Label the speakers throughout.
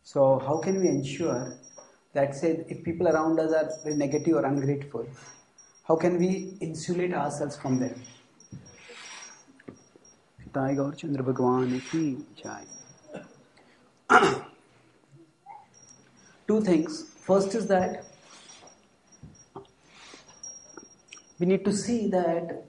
Speaker 1: So how can we ensure that, say, if people around us are very negative or ungrateful, how can we insulate ourselves from them? Pitai Gaur Chandra Bhagwan ki jai. Two things. First is that we need to see that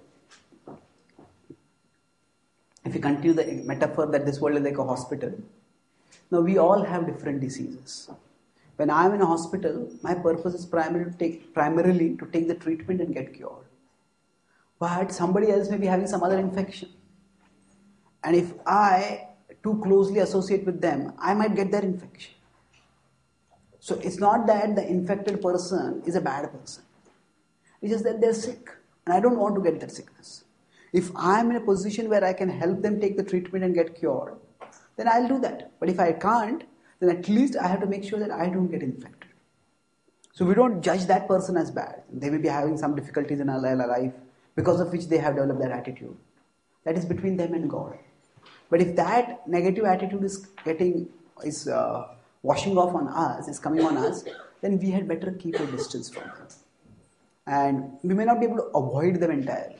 Speaker 1: if we continue the metaphor that this world is like a hospital, now we all have different diseases. When I am in a hospital, my purpose is primarily to take the treatment and get cured. But somebody else may be having some other infection. And if I too closely associate with them, I might get their infection. So it's not that the infected person is a bad person. It's just that they're sick. And I don't want to get that sickness. If I'm in a position where I can help them take the treatment and get cured, then I'll do that. But if I can't, then at least I have to make sure that I don't get infected. So we don't judge that person as bad. They may be having some difficulties in their life because of which they have developed that attitude. That is between them and God. But if that negative attitude is washing off on us, is coming on us, then we had better keep a distance from them. And we may not be able to avoid them entirely.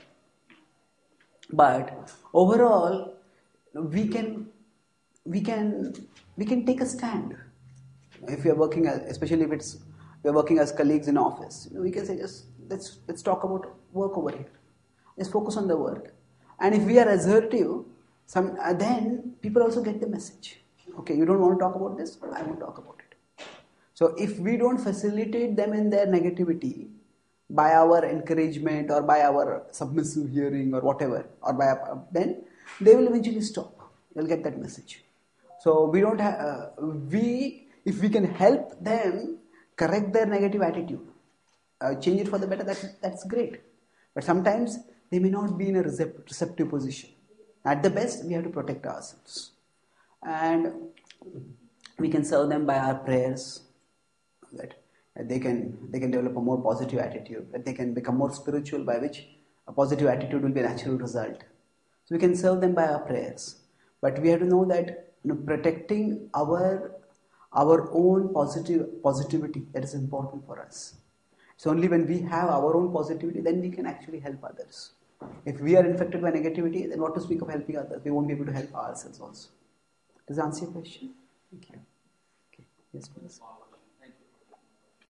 Speaker 1: But overall, we can take a stand. If we are working, especially if we are working as colleagues in office, we can say, just let's talk about work over here. Just focus on the work. And if we are assertive, then people also get the message. Okay, you don't want to talk about this, I won't talk about it. So if we don't facilitate them in their negativity by our encouragement or by our submissive hearing or whatever, or then they will eventually stop. They'll get that message. So we don't have if we can help them correct their negative attitude, change it for the better, that's great. But sometimes they may not be in a receptive position. At the best, we have to protect ourselves. And we can serve them by our prayers, that they can develop a more positive attitude, that they can become more spiritual, by which a positive attitude will be a natural result. So we can serve them by our prayers. But we have to know that protecting our own positivity, that is important for us. It's only when we have our own positivity, then we can actually help others. If we are infected by negativity, then what to speak of helping others? We won't be able to help ourselves also. Does that answer your question? Thank you. Okay. Yes, please.